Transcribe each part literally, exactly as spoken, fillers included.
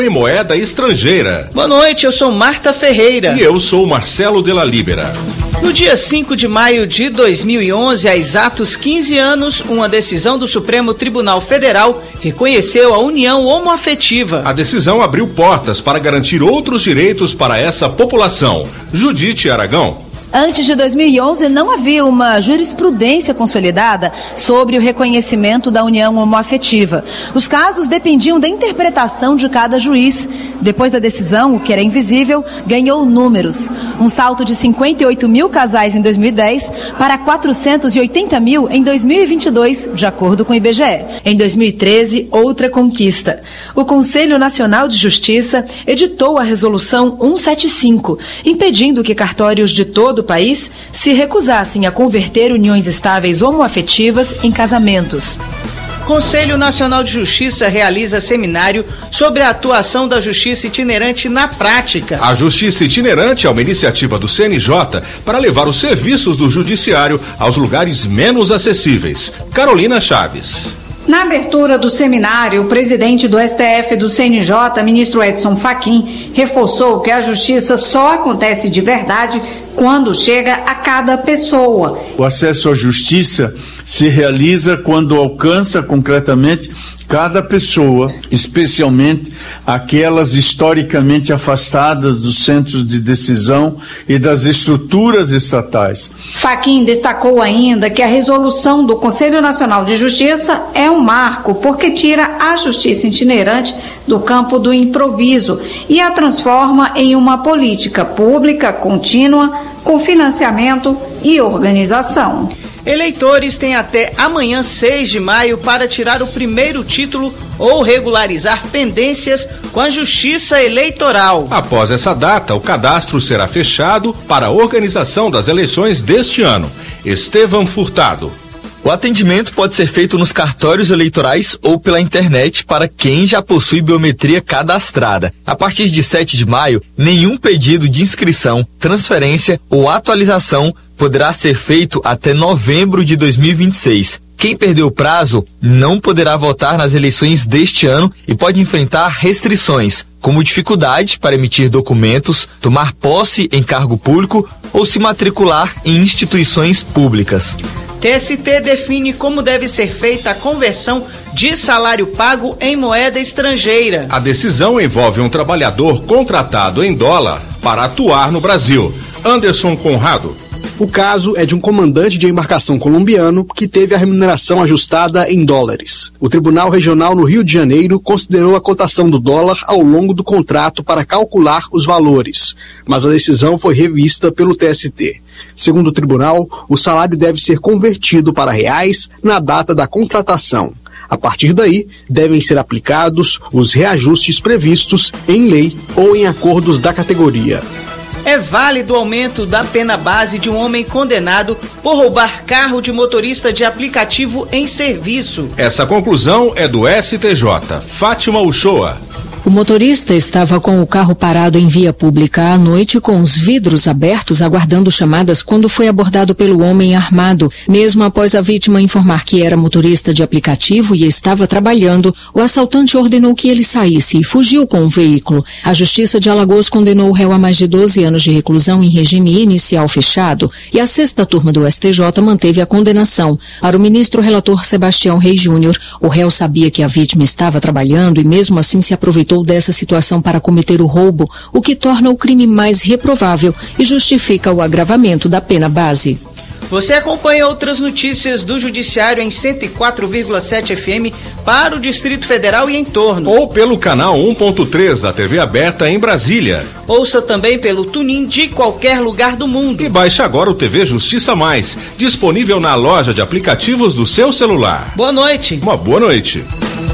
em moeda estrangeira. Boa noite, eu sou Marta Ferreira. E eu sou Marcelo de la Libera. No dia cinco de maio de dois mil e onze, há exatos quinze anos, uma decisão do Supremo Tribunal Federal reconheceu a união homoafetiva. A decisão abriu portas para garantir outros direitos para essa população. Judite Aragão. Antes de dois mil e onze, não havia uma jurisprudência consolidada sobre o reconhecimento da união homoafetiva. Os casos dependiam da interpretação de cada juiz. Depois da decisão, o que era invisível ganhou números. Um salto de cinquenta e oito mil casais em dois mil e dez para quatrocentos e oitenta mil em dois mil e vinte e dois, de acordo com o I B G E. Em dois mil e treze, outra conquista. O Conselho Nacional de Justiça editou a Resolução cento e setenta e cinco, impedindo que cartórios de todo do país se recusassem a converter uniões estáveis homoafetivas em casamentos. Conselho Nacional de Justiça realiza seminário sobre a atuação da Justiça Itinerante na prática. A Justiça Itinerante é uma iniciativa do C N J para levar os serviços do Judiciário aos lugares menos acessíveis. Carolina Chaves. Na abertura do seminário, o presidente do S T F e do C N J, ministro Edson Fachin, reforçou que a justiça só acontece de verdade quando chega a cada pessoa. O acesso à justiça se realiza quando alcança concretamente cada pessoa, especialmente aquelas historicamente afastadas dos centros de decisão e das estruturas estatais. Fachin destacou ainda que a resolução do Conselho Nacional de Justiça é um marco, porque tira a justiça itinerante do campo do improviso e a transforma em uma política pública contínua, com financiamento e organização. Eleitores têm até amanhã, seis de maio, para tirar o primeiro título ou regularizar pendências com a Justiça Eleitoral. Após essa data, o cadastro será fechado para a organização das eleições deste ano. Estevão Furtado. O atendimento pode ser feito nos cartórios eleitorais ou pela internet para quem já possui biometria cadastrada. A partir de sete de maio, nenhum pedido de inscrição, transferência ou atualização poderá ser feito até novembro de dois mil e vinte e seis. Quem perdeu o prazo não poderá votar nas eleições deste ano e pode enfrentar restrições, como dificuldade para emitir documentos, tomar posse em cargo público ou se matricular em instituições públicas. T S T define como deve ser feita a conversão de salário pago em moeda estrangeira. A decisão envolve um trabalhador contratado em dólar para atuar no Brasil. Anderson Conrado. O caso é de um comandante de embarcação colombiano que teve a remuneração ajustada em dólares. O Tribunal Regional no Rio de Janeiro considerou a cotação do dólar ao longo do contrato para calcular os valores, mas a decisão foi revista pelo T S T. Segundo o tribunal, o salário deve ser convertido para reais na data da contratação. A partir daí, devem ser aplicados os reajustes previstos em lei ou em acordos da categoria. É válido o aumento da pena base de um homem condenado por roubar carro de motorista de aplicativo em serviço. Essa conclusão é do S T J. Fátima Uchoa. O motorista estava com o carro parado em via pública à noite com os vidros abertos aguardando chamadas quando foi abordado pelo homem armado. Mesmo após a vítima informar que era motorista de aplicativo e estava trabalhando, o assaltante ordenou que ele saísse e fugiu com o veículo. A Justiça de Alagoas condenou o réu a mais de doze anos de reclusão em regime inicial fechado e a sexta turma do S T J manteve a condenação. Para o ministro relator Sebastião Reis Júnior, o réu sabia que a vítima estava trabalhando e mesmo assim se aproveitou dessa situação para cometer o roubo, o que torna o crime mais reprovável e justifica o agravamento da pena base. Você acompanha outras notícias do Judiciário em cento e quatro vírgula sete F M para o Distrito Federal e em torno. Ou pelo canal um ponto três da T V aberta em Brasília. Ouça também pelo TuneIn de qualquer lugar do mundo. E baixe agora o T V Justiça Mais, disponível na loja de aplicativos do seu celular. Boa noite. Uma boa noite.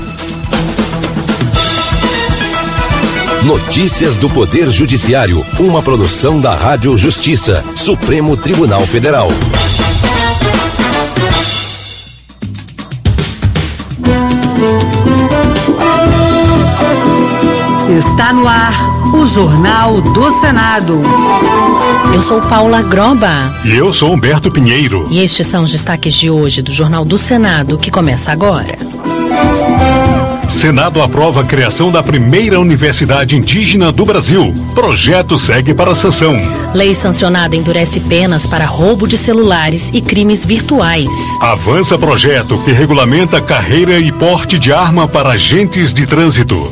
Notícias do Poder Judiciário, uma produção da Rádio Justiça, Supremo Tribunal Federal. Está no ar o Jornal do Senado. Eu sou Paula Groba. E eu sou Humberto Pinheiro. E estes são os destaques de hoje do Jornal do Senado, que começa agora. Senado aprova a criação da primeira universidade indígena do Brasil. Projeto segue para a sanção. Lei sancionada endurece penas para roubo de celulares e crimes virtuais. Avança projeto que regulamenta carreira e porte de arma para agentes de trânsito.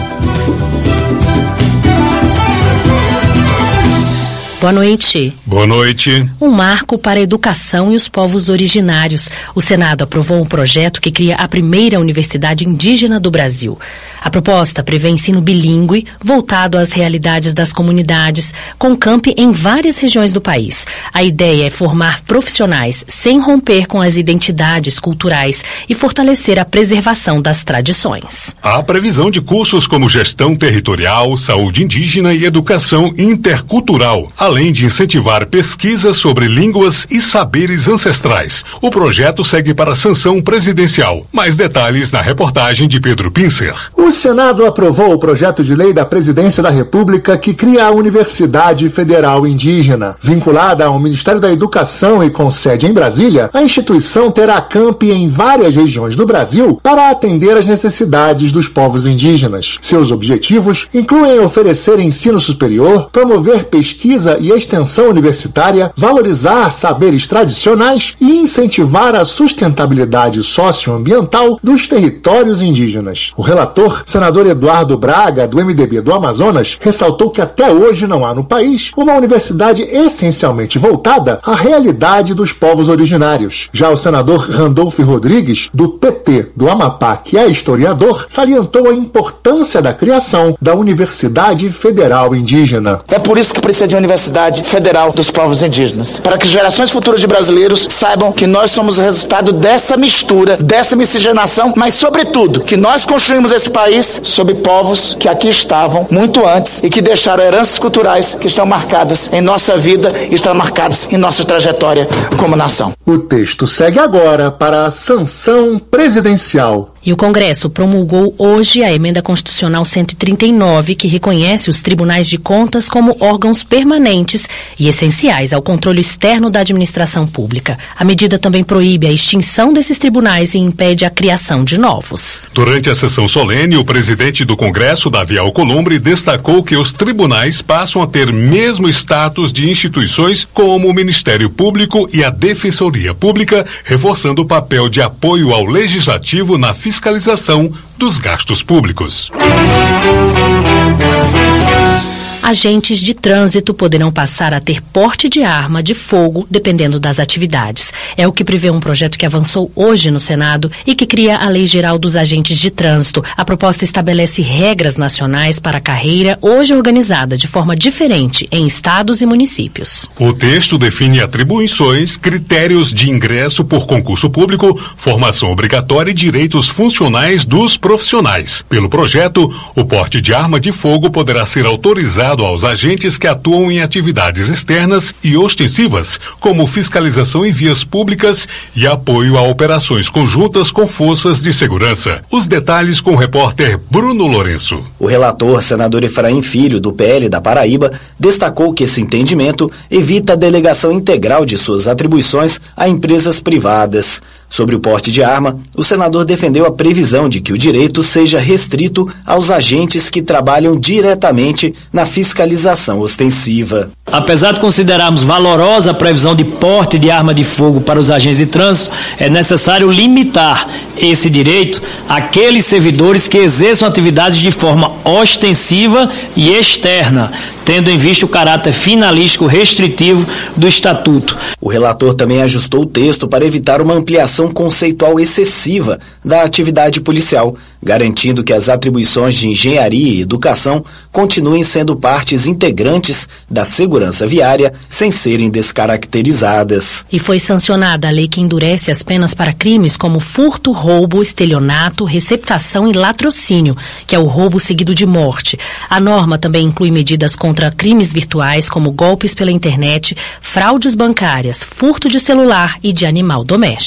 Boa noite. Boa noite. Um marco para a educação e os povos originários. O Senado aprovou um projeto que cria a primeira universidade indígena do Brasil. A proposta prevê ensino bilíngue, voltado às realidades das comunidades, com campi em várias regiões do país. A ideia é formar profissionais sem romper com as identidades culturais e fortalecer a preservação das tradições. Há previsão de cursos como gestão territorial, saúde indígena e educação intercultural, além de incentivar pesquisas sobre línguas e saberes ancestrais. O projeto segue para a sanção presidencial. Mais detalhes na reportagem de Pedro Pincer. O Senado aprovou o projeto de lei da Presidência da República que cria a Universidade Federal Indígena. Vinculada ao Ministério da Educação e com sede em Brasília, a instituição terá campi em várias regiões do Brasil para atender às necessidades dos povos indígenas. Seus objetivos incluem oferecer ensino superior, promover pesquisa e extensão universitária, valorizar saberes tradicionais e incentivar a sustentabilidade socioambiental dos territórios indígenas. O relator, senador Eduardo Braga, do M D B do Amazonas, ressaltou que até hoje não há no país uma universidade essencialmente voltada à realidade dos povos originários. Já o senador Randolfo Rodrigues, do P T do Amapá, que é historiador, salientou a importância da criação da Universidade Federal Indígena. É por isso que precisa de uma Universidade Federal dos Povos Indígenas, para que gerações futuras de brasileiros saibam que nós somos o resultado dessa mistura, dessa miscigenação, mas sobretudo que nós construímos esse país sob povos que aqui estavam muito antes e que deixaram heranças culturais que estão marcadas em nossa vida e estão marcadas em nossa trajetória como nação. O texto segue agora para a sanção presidencial. E o Congresso promulgou hoje a Emenda Constitucional cento e trinta e nove, que reconhece os tribunais de contas como órgãos permanentes e essenciais ao controle externo da administração pública. A medida também proíbe a extinção desses tribunais e impede a criação de novos. Durante a sessão solene, o presidente do Congresso, Davi Alcolumbre, destacou que os tribunais passam a ter mesmo status de instituições como o Ministério Público e a Defensoria Pública, reforçando o papel de apoio ao Legislativo na fiscalização dos gastos públicos. Agentes de trânsito poderão passar a ter porte de arma de fogo dependendo das atividades. É o que prevê um projeto que avançou hoje no Senado e que cria a Lei Geral dos Agentes de Trânsito. A proposta estabelece regras nacionais para a carreira, hoje organizada de forma diferente em estados e municípios. O texto define atribuições, critérios de ingresso por concurso público, formação obrigatória e direitos funcionais dos profissionais. Pelo projeto, o porte de arma de fogo poderá ser autorizado aos agentes que atuam em atividades externas e ostensivas, como fiscalização em vias públicas e apoio a operações conjuntas com forças de segurança. Os detalhes com o repórter Bruno Lourenço. O relator, senador Efraim Filho, do P L da Paraíba, destacou que esse entendimento evita a delegação integral de suas atribuições a empresas privadas. Sobre o porte de arma, o senador defendeu a previsão de que o direito seja restrito aos agentes que trabalham diretamente na fiscalização ostensiva. Apesar de considerarmos valorosa a previsão de porte de arma de fogo para os agentes de trânsito, é necessário limitar esse direito àqueles servidores que exerçam atividades de forma ostensiva e externa, tendo em vista o caráter finalístico restritivo do Estatuto. O relator também ajustou o texto para evitar uma ampliação conceitual excessiva da atividade policial, garantindo que as atribuições de engenharia e educação continuem sendo partes integrantes da segurança viária sem serem descaracterizadas. E foi sancionada a lei que endurece as penas para crimes como furto, roubo, estelionato, receptação e latrocínio, que é o roubo seguido de morte. A norma também inclui medidas contra crimes virtuais como golpes pela internet, fraudes bancárias, furto de celular e de animal doméstico.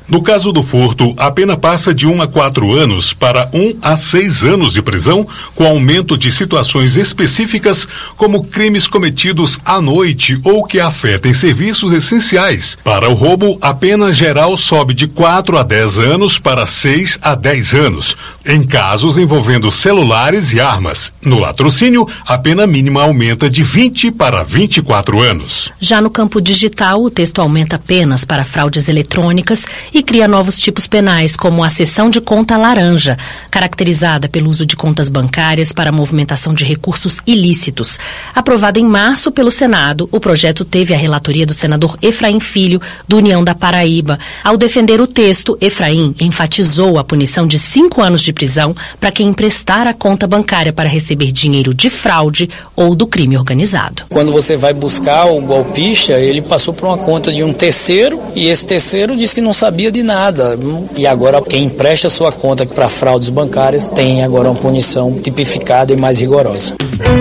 No caso do furto, a pena passa de um a quatro anos para um a seis anos de prisão, com aumento de situações específicas, como crimes cometidos à noite ou que afetem serviços essenciais. Para o roubo, a pena geral sobe de quatro a dez anos para seis a dez anos, em casos envolvendo celulares e armas. No latrocínio, a pena mínima aumenta de vinte para vinte e quatro anos. Já no campo digital, o texto aumenta penas para fraudes eletrônicas e cria novos tipos penais, como a cessão de conta laranja, caracterizada pelo uso de contas bancárias para a movimentação de recursos ilícitos. Aprovado em março pelo Senado, o projeto teve a relatoria do senador Efraim Filho, do União da Paraíba. Ao defender o texto, Efraim enfatizou a punição de cinco anos de prisão para quem emprestar a conta bancária para receber dinheiro de fraude ou do crime organizado. Quando você vai buscar o golpista, ele passou por uma conta de um terceiro e esse terceiro disse que não sabia de nada. E agora quem empresta sua conta para fraudes bancárias tem agora uma punição tipificada e mais rigorosa.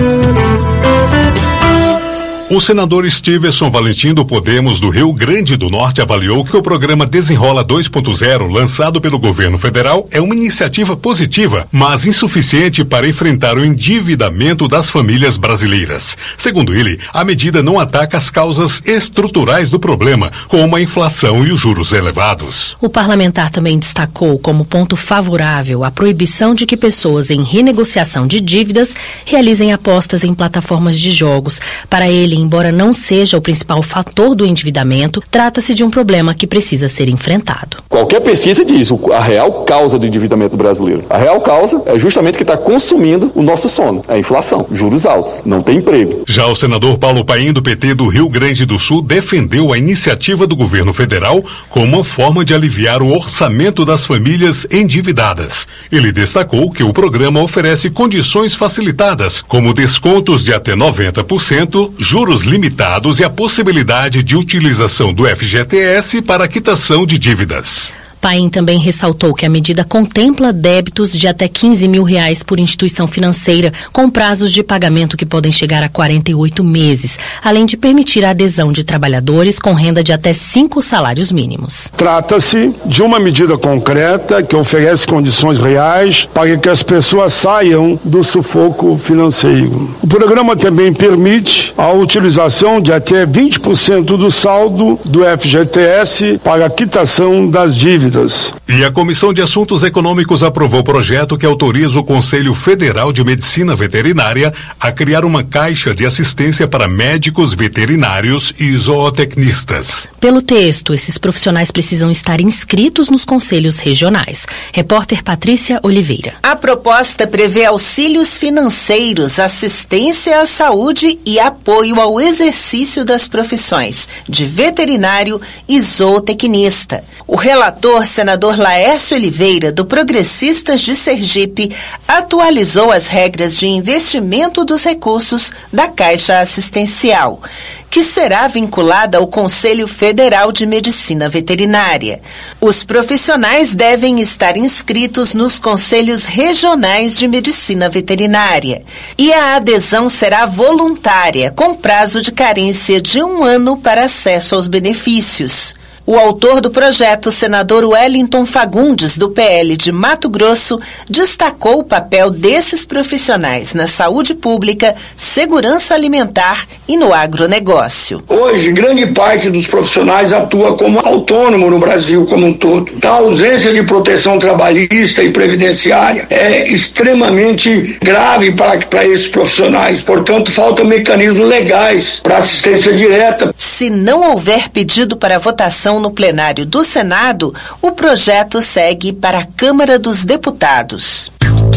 O senador Stevenson Valentim do Podemos do Rio Grande do Norte avaliou que o programa Desenrola dois ponto zero, lançado pelo governo federal, é uma iniciativa positiva, mas insuficiente para enfrentar o endividamento das famílias brasileiras. Segundo ele, a medida não ataca as causas estruturais do problema, como a inflação e os juros elevados. O parlamentar também destacou como ponto favorável a proibição de que pessoas em renegociação de dívidas realizem apostas em plataformas de jogos. Para ele, embora não seja o principal fator do endividamento, trata-se de um problema que precisa ser enfrentado. Qualquer pesquisa diz a real causa do endividamento brasileiro. A real causa é justamente que está consumindo o nosso sono, a inflação, juros altos, não tem emprego. Já o senador Paulo Paim, do P T do Rio Grande do Sul, defendeu a iniciativa do governo federal como uma forma de aliviar o orçamento das famílias endividadas. Ele destacou que o programa oferece condições facilitadas, como descontos de até noventa por cento, juros limitados e a possibilidade de utilização do F G T S para a quitação de dívidas. Paim também ressaltou que a medida contempla débitos de até quinze mil reais por instituição financeira, com prazos de pagamento que podem chegar a quarenta e oito meses, além de permitir a adesão de trabalhadores com renda de até cinco salários mínimos. Trata-se de uma medida concreta que oferece condições reais para que as pessoas saiam do sufoco financeiro. O programa também permite a utilização de até vinte por cento do saldo do F G T S para a quitação das dívidas. E a Comissão de Assuntos Econômicos aprovou o projeto que autoriza o Conselho Federal de Medicina Veterinária a criar uma caixa de assistência para médicos veterinários e zootecnistas. Pelo texto, esses profissionais precisam estar inscritos nos conselhos regionais. Repórter Patrícia Oliveira. A proposta prevê auxílios financeiros, assistência à saúde e apoio ao exercício das profissões de veterinário e zootecnista. O relator, senador Laércio Oliveira, do Progressistas de Sergipe, atualizou as regras de investimento dos recursos da Caixa Assistencial, que será vinculada ao Conselho Federal de Medicina Veterinária. Os profissionais devem estar inscritos nos Conselhos Regionais de Medicina Veterinária e a adesão será voluntária, com prazo de carência de um ano para acesso aos benefícios. O autor do projeto, senador Wellington Fagundes, do P L de Mato Grosso, destacou o papel desses profissionais na saúde pública, segurança alimentar e no agronegócio. Hoje, grande parte dos profissionais atua como autônomo no Brasil como um todo. A ausência de proteção trabalhista e previdenciária é extremamente grave para, para esses profissionais. Portanto, faltam mecanismos legais para assistência direta. Se não houver pedido para votação no plenário do Senado, o projeto segue para a Câmara dos Deputados.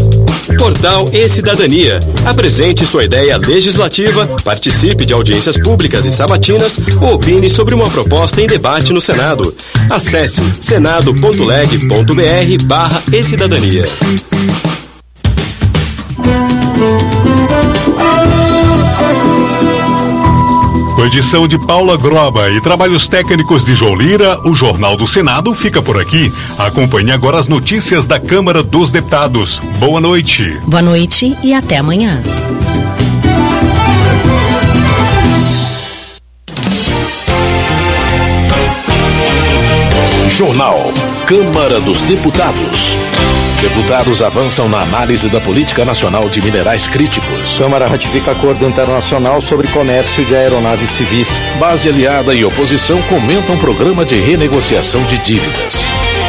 Portal E-Cidadania. Apresente sua ideia legislativa, participe de audiências públicas e sabatinas ou opine sobre uma proposta em debate no Senado. Acesse senado ponto leg ponto br barra E-Cidadania. Com edição de Paula Groba e trabalhos técnicos de João Lira, o Jornal do Senado fica por aqui. Acompanhe agora as notícias da Câmara dos Deputados. Boa noite. Boa noite e até amanhã. Jornal. Câmara dos Deputados. Deputados avançam na análise da política nacional de minerais críticos. Câmara ratifica acordo internacional sobre comércio de aeronaves civis. Base aliada e oposição comentam programa de renegociação de dívidas.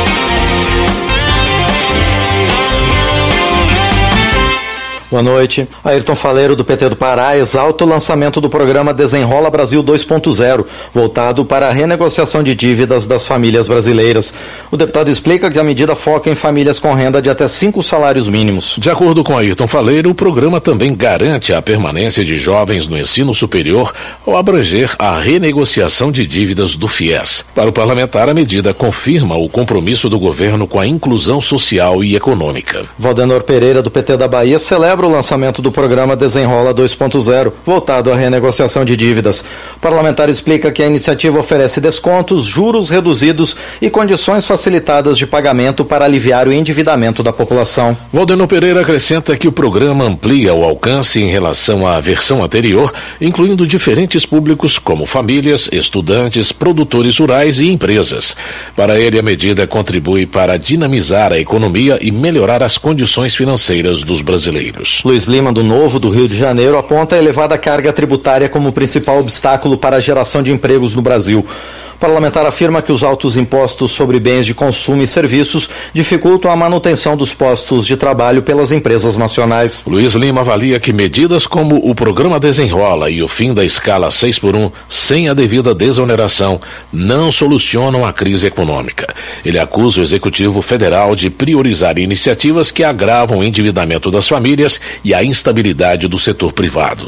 Boa noite. Ayrton Faleiro, do P T do Pará, exalta o lançamento do programa Desenrola Brasil dois ponto zero, voltado para a renegociação de dívidas das famílias brasileiras. O deputado explica que a medida foca em famílias com renda de até cinco salários mínimos. De acordo com Ayrton Faleiro, o programa também garante a permanência de jovens no ensino superior ao abranger a renegociação de dívidas do FIES. Para o parlamentar, a medida confirma o compromisso do governo com a inclusão social e econômica. Valdenor Pereira, do P T da Bahia, celebra o lançamento do programa Desenrola dois ponto zero, voltado à renegociação de dívidas. O parlamentar explica que a iniciativa oferece descontos, juros reduzidos e condições facilitadas de pagamento para aliviar o endividamento da população. Valdenor Pereira acrescenta que o programa amplia o alcance em relação à versão anterior, incluindo diferentes públicos como famílias, estudantes, produtores rurais e empresas. Para ele, a medida contribui para dinamizar a economia e melhorar as condições financeiras dos brasileiros. Luiz Lima, do Novo, do Rio de Janeiro, aponta a elevada carga tributária como principal obstáculo para a geração de empregos no Brasil. O parlamentar afirma que os altos impostos sobre bens de consumo e serviços dificultam a manutenção dos postos de trabalho pelas empresas nacionais. Luiz Lima avalia que medidas como o programa Desenrola e o fim da escala seis por um, sem a devida desoneração, não solucionam a crise econômica. Ele acusa o Executivo Federal de priorizar iniciativas que agravam o endividamento das famílias e a instabilidade do setor privado.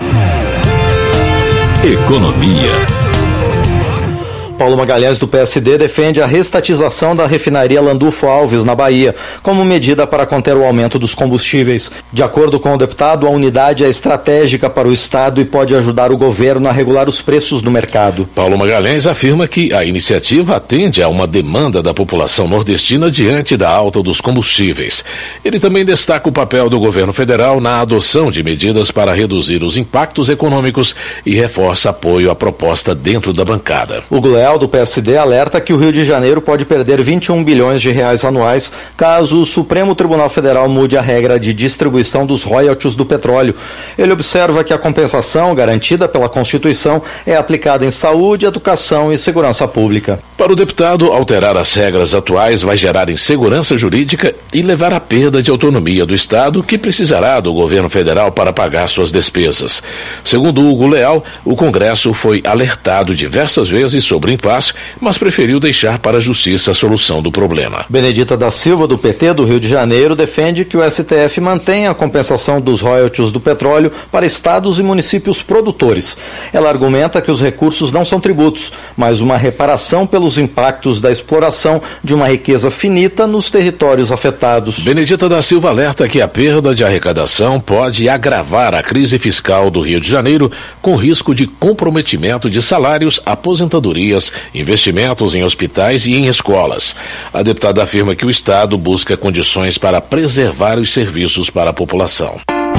Economia. Paulo Magalhães, do P S D, defende a reestatização da refinaria Landulfo Alves, na Bahia, como medida para conter o aumento dos combustíveis. De acordo com o deputado, a unidade é estratégica para o Estado e pode ajudar o governo a regular os preços no mercado. Paulo Magalhães afirma que a iniciativa atende a uma demanda da população nordestina diante da alta dos combustíveis. Ele também destaca o papel do governo federal na adoção de medidas para reduzir os impactos econômicos e reforça apoio à proposta dentro da bancada. O Leal, do P S D, alerta que o Rio de Janeiro pode perder vinte e um bilhões de reais anuais caso o Supremo Tribunal Federal mude a regra de distribuição dos royalties do petróleo. Ele observa que a compensação garantida pela Constituição é aplicada em saúde, educação e segurança pública. Para o deputado, alterar as regras atuais vai gerar insegurança jurídica e levar à perda de autonomia do Estado, que precisará do governo federal para pagar suas despesas. Segundo Hugo Leal, o Congresso foi alertado diversas vezes sobre o impasse, mas preferiu deixar para a Justiça a solução do problema. Benedita da Silva, do P T do Rio de Janeiro, defende que o S T F mantenha a compensação dos royalties do petróleo para estados e municípios produtores. Ela argumenta que os recursos não são tributos, mas uma reparação pelos impactos da exploração de uma riqueza finita nos territórios afetados. Benedita da Silva alerta que a perda de arrecadação pode agravar a crise fiscal do Rio de Janeiro, com risco de comprometimento de salários, aposentadorias, investimentos em hospitais e em escolas. A deputada afirma que o Estado busca condições para preservar os serviços para a população.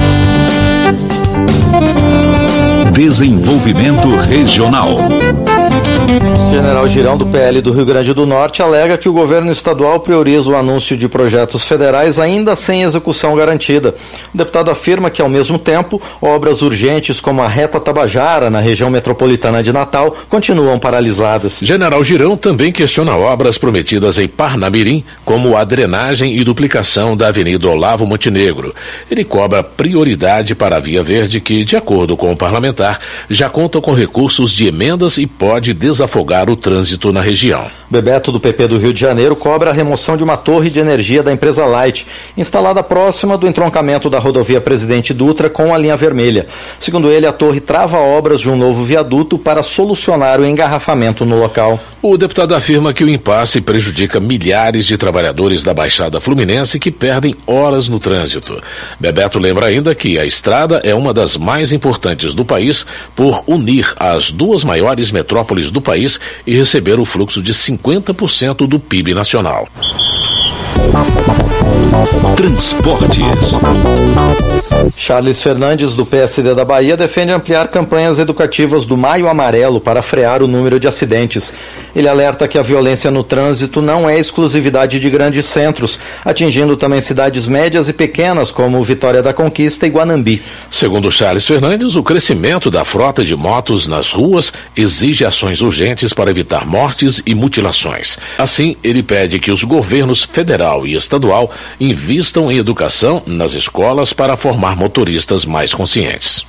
Desenvolvimento Regional. General Girão, do P L do Rio Grande do Norte, alega que o governo estadual prioriza o anúncio de projetos federais ainda sem execução garantida. O deputado afirma que, ao mesmo tempo, obras urgentes como a Reta Tabajara, na região metropolitana de Natal, continuam paralisadas. General Girão também questiona obras prometidas em Parnamirim, como a drenagem e duplicação da Avenida Olavo Montenegro. Ele cobra prioridade para a Via Verde, que, de acordo com o parlamentar, já conta com recursos de emendas e pode desafogar o trânsito na região. Bebeto, do P P do Rio de Janeiro, cobra a remoção de uma torre de energia da empresa Light, instalada próxima do entroncamento da rodovia Presidente Dutra com a linha vermelha. Segundo ele, a torre trava obras de um novo viaduto para solucionar o engarrafamento no local. O deputado afirma que o impasse prejudica milhares de trabalhadores da Baixada Fluminense que perdem horas no trânsito. Bebeto lembra ainda que a estrada é uma das mais importantes do país por unir as duas maiores metrópoles do país e receber o fluxo de cinquenta por cento do P I B nacional. Transportes. Charles Fernandes, do P S D da Bahia, defende ampliar campanhas educativas do Maio Amarelo para frear o número de acidentes. Ele alerta que a violência no trânsito não é exclusividade de grandes centros, atingindo também cidades médias e pequenas como Vitória da Conquista e Guanambi. Segundo Charles Fernandes, o crescimento da frota de motos nas ruas exige ações urgentes para evitar mortes e mutilações. Assim, ele pede que os governos federal e estadual invistam em educação nas escolas para formar motoristas mais conscientes.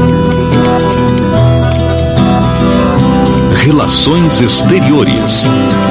Relações Exteriores.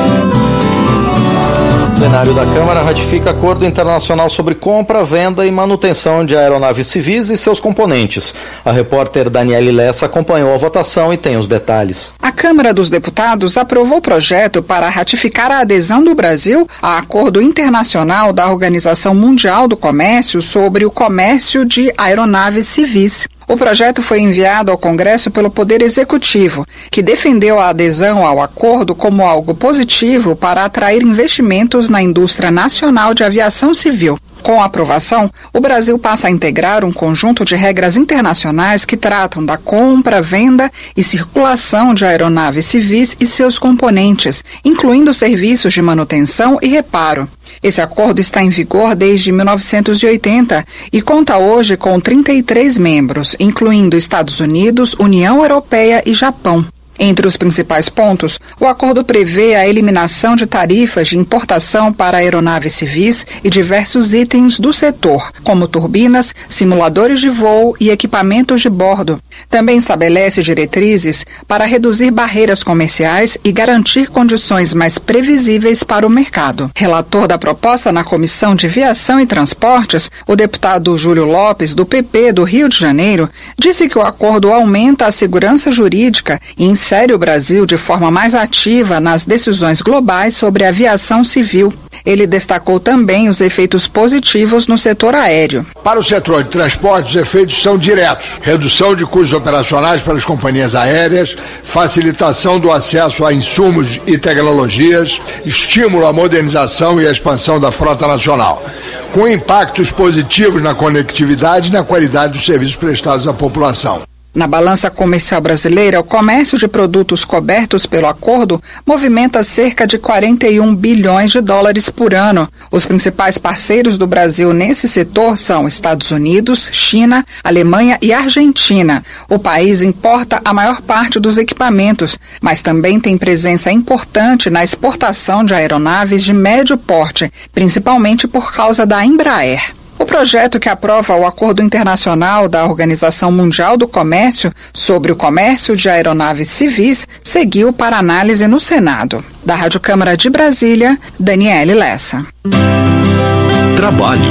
O plenário da Câmara ratifica acordo internacional sobre compra, venda e manutenção de aeronaves civis e seus componentes. A repórter Daniele Lessa acompanhou a votação e tem os detalhes. A Câmara dos Deputados aprovou o projeto para ratificar a adesão do Brasil a acordo internacional da Organização Mundial do Comércio sobre o comércio de aeronaves civis. O projeto foi enviado ao Congresso pelo Poder Executivo, que defendeu a adesão ao acordo como algo positivo para atrair investimentos na indústria nacional de aviação civil. Com a aprovação, o Brasil passa a integrar um conjunto de regras internacionais que tratam da compra, venda e circulação de aeronaves civis e seus componentes, incluindo serviços de manutenção e reparo. Esse acordo está em vigor desde mil novecentos e oitenta e conta hoje com trinta e três membros, incluindo Estados Unidos, União Europeia e Japão. Entre os principais pontos, o acordo prevê a eliminação de tarifas de importação para aeronaves civis e diversos itens do setor, como turbinas, simuladores de voo e equipamentos de bordo. Também estabelece diretrizes para reduzir barreiras comerciais e garantir condições mais previsíveis para o mercado. Relator da proposta na Comissão de Viação e Transportes, o deputado Júlio Lopes, do P P do Rio de Janeiro, disse que o acordo aumenta a segurança jurídica e insere o Brasil de forma mais ativa nas decisões globais sobre a aviação civil. Ele destacou também os efeitos positivos no setor aéreo. Para o setor de transportes, os efeitos são diretos. Redução de custos operacionais para as companhias aéreas, facilitação do acesso a insumos e tecnologias, estímulo à modernização e à expansão da frota nacional, com impactos positivos na conectividade e na qualidade dos serviços prestados à população. Na balança comercial brasileira, o comércio de produtos cobertos pelo acordo movimenta cerca de quarenta e um bilhões de dólares por ano. Os principais parceiros do Brasil nesse setor são Estados Unidos, China, Alemanha e Argentina. O país importa a maior parte dos equipamentos, mas também tem presença importante na exportação de aeronaves de médio porte, principalmente por causa da Embraer. O projeto que aprova o Acordo Internacional da Organização Mundial do Comércio sobre o comércio de aeronaves civis seguiu para análise no Senado. Da Rádio Câmara de Brasília, Daniele Lessa. Trabalho.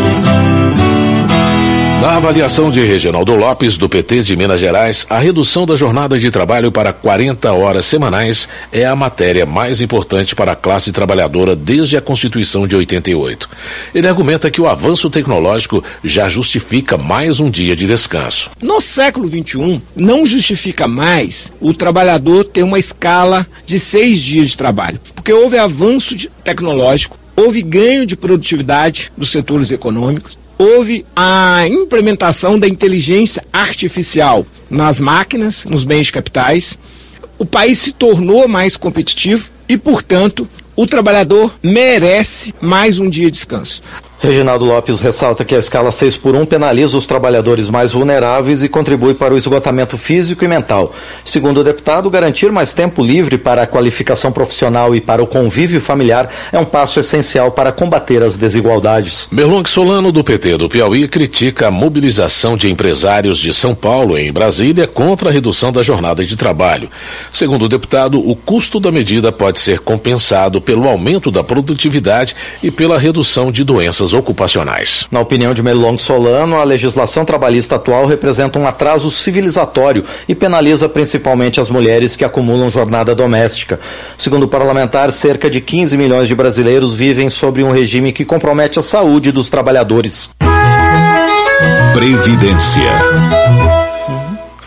Na avaliação de Reginaldo Lopes, do P T de Minas Gerais, a redução da jornada de trabalho para quarenta horas semanais é a matéria mais importante para a classe trabalhadora desde a Constituição de oitenta e oito. Ele argumenta que o avanço tecnológico já justifica mais um dia de descanso. No século vinte e um, não justifica mais o trabalhador ter uma escala de seis dias de trabalho, porque houve avanço de tecnológico, houve ganho de produtividade dos setores econômicos, houve a implementação da inteligência artificial nas máquinas, nos bens de capitais. O país se tornou mais competitivo e, portanto, o trabalhador merece mais um dia de descanso. Reginaldo Lopes ressalta que a escala seis por um penaliza os trabalhadores mais vulneráveis e contribui para o esgotamento físico e mental. Segundo o deputado, garantir mais tempo livre para a qualificação profissional e para o convívio familiar é um passo essencial para combater as desigualdades. Merlong Solano, do P T do Piauí, critica a mobilização de empresários de São Paulo em Brasília contra a redução da jornada de trabalho. Segundo o deputado, o custo da medida pode ser compensado pelo aumento da produtividade e pela redução de doenças ocupacionais. Na opinião de Merlong Solano, a legislação trabalhista atual representa um atraso civilizatório e penaliza principalmente as mulheres que acumulam jornada doméstica. Segundo o parlamentar, cerca de quinze milhões de brasileiros vivem sob um regime que compromete a saúde dos trabalhadores. Previdência.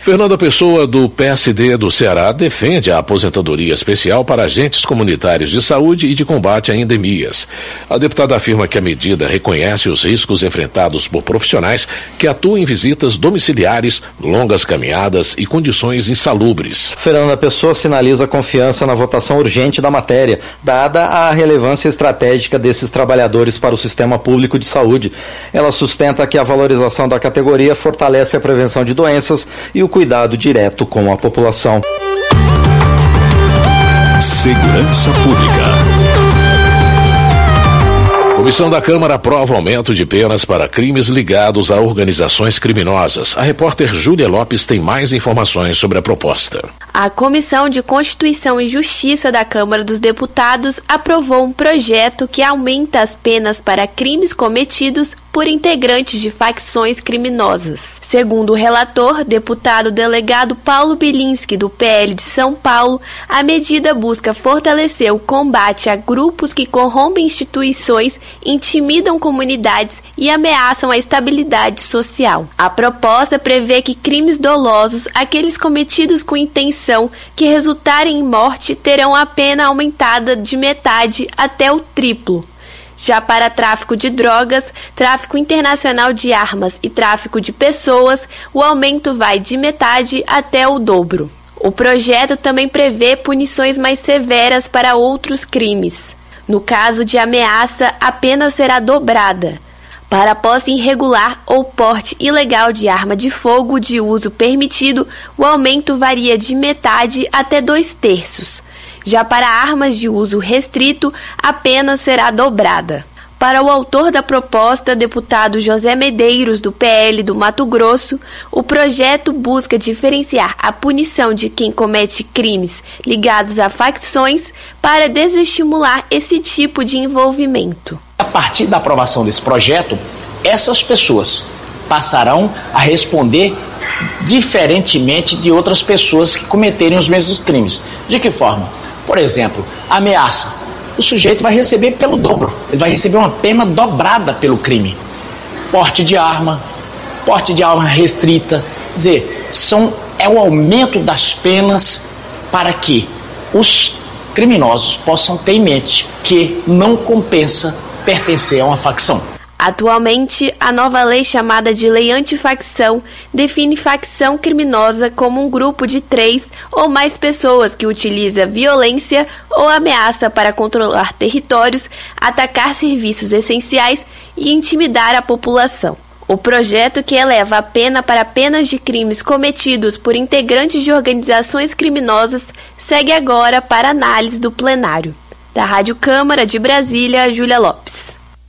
Fernanda Pessoa, do P S D do Ceará, defende a aposentadoria especial para agentes comunitários de saúde e de combate a endemias. A deputada afirma que a medida reconhece os riscos enfrentados por profissionais que atuam em visitas domiciliares, longas caminhadas e condições insalubres. Fernanda Pessoa sinaliza confiança na votação urgente da matéria, dada a relevância estratégica desses trabalhadores para o sistema público de saúde. Ela sustenta que a valorização da categoria fortalece a prevenção de doenças e o cuidado direto com a população. Segurança Pública. Comissão da Câmara aprova aumento de penas para crimes ligados a organizações criminosas. A repórter Júlia Lopes tem mais informações sobre a proposta. A Comissão de Constituição e Justiça da Câmara dos Deputados aprovou um projeto que aumenta as penas para crimes cometidos por integrantes de facções criminosas. Segundo o relator, deputado delegado Paulo Bilinski, do P L de São Paulo, a medida busca fortalecer o combate a grupos que corrompem instituições, intimidam comunidades e ameaçam a estabilidade social. A proposta prevê que crimes dolosos, aqueles cometidos com intenção que resultarem em morte, terão a pena aumentada de metade até o triplo. Já para tráfico de drogas, tráfico internacional de armas e tráfico de pessoas, o aumento vai de metade até o dobro. O projeto também prevê punições mais severas para outros crimes. No caso de ameaça, a pena será dobrada. Para posse irregular ou porte ilegal de arma de fogo de uso permitido, o aumento varia de metade até dois terços. Já para armas de uso restrito, a pena será dobrada. Para o autor da proposta, deputado José Medeiros, do P L do Mato Grosso, o projeto busca diferenciar a punição de quem comete crimes ligados a facções para desestimular esse tipo de envolvimento. A partir da aprovação desse projeto, essas pessoas passarão a responder diferentemente de outras pessoas que cometerem os mesmos crimes. De que forma? Por exemplo, ameaça. O sujeito vai receber pelo dobro. Ele vai receber uma pena dobrada pelo crime. Porte de arma, porte de arma restrita. Quer dizer, são, é o aumento das penas para que os criminosos possam ter em mente que não compensa pertencer a uma facção. Atualmente, a nova lei chamada de Lei Antifacção define facção criminosa como um grupo de três ou mais pessoas que utiliza violência ou ameaça para controlar territórios, atacar serviços essenciais e intimidar a população. O projeto, que eleva a pena para penas de crimes cometidos por integrantes de organizações criminosas, segue agora para análise do plenário. Da Rádio Câmara de Brasília, Júlia Lopes.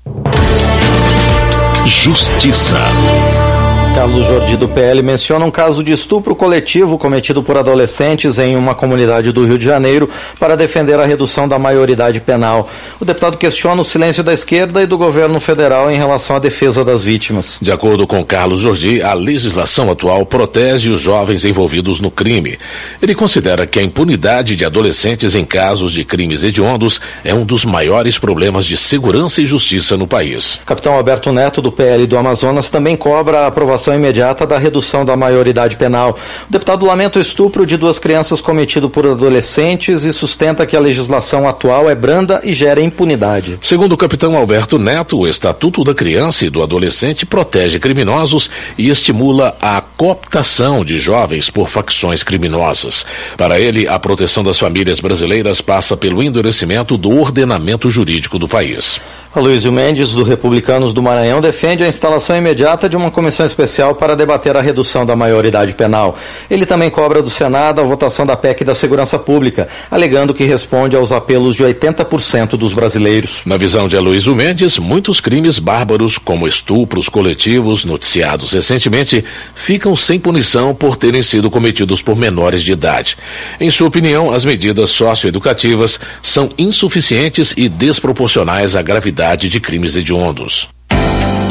Justiça. Carlos Jordi, do P L, menciona um caso de estupro coletivo cometido por adolescentes em uma comunidade do Rio de Janeiro para defender a redução da maioridade penal. O deputado questiona o silêncio da esquerda e do governo federal em relação à defesa das vítimas. De acordo com Carlos Jordi, a legislação atual protege os jovens envolvidos no crime. Ele considera que a impunidade de adolescentes em casos de crimes hediondos é um dos maiores problemas de segurança e justiça no país. Capitão Alberto Neto, do P L do Amazonas, também cobra a aprovação imediata da redução da maioridade penal. O deputado lamenta o estupro de duas crianças cometido por adolescentes e sustenta que a legislação atual é branda e gera impunidade. Segundo o capitão Alberto Neto, o Estatuto da Criança e do Adolescente protege criminosos e estimula a cooptação de jovens por facções criminosas. Para ele, a proteção das famílias brasileiras passa pelo endurecimento do ordenamento jurídico do país. Aloysio Mendes, do Republicanos do Maranhão, defende a instalação imediata de uma comissão especial para debater a redução da maioridade penal. Ele também cobra do Senado a votação da P E C da Segurança Pública, alegando que responde aos apelos de oitenta por cento dos brasileiros. Na visão de Aloysio Mendes, muitos crimes bárbaros, como estupros coletivos noticiados recentemente, ficam sem punição por terem sido cometidos por menores de idade. Em sua opinião, as medidas socioeducativas são insuficientes e desproporcionais à gravidade de crimes hediondos.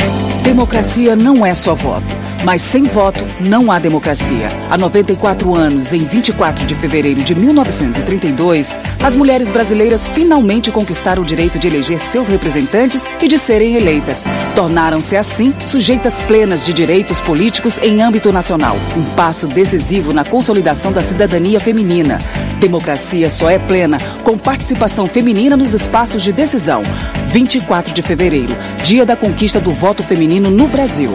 Democracia não é só voto, mas sem voto não há democracia. Há noventa e quatro anos, em vinte e quatro de fevereiro de mil novecentos e trinta e dois, as mulheres brasileiras finalmente conquistaram o direito de eleger seus representantes e de serem eleitas. Tornaram-se, assim, sujeitas plenas de direitos políticos em âmbito nacional. Um passo decisivo na consolidação da cidadania feminina. Democracia só é plena com participação feminina nos espaços de decisão. vinte e quatro de fevereiro, dia da conquista do voto feminino no Brasil.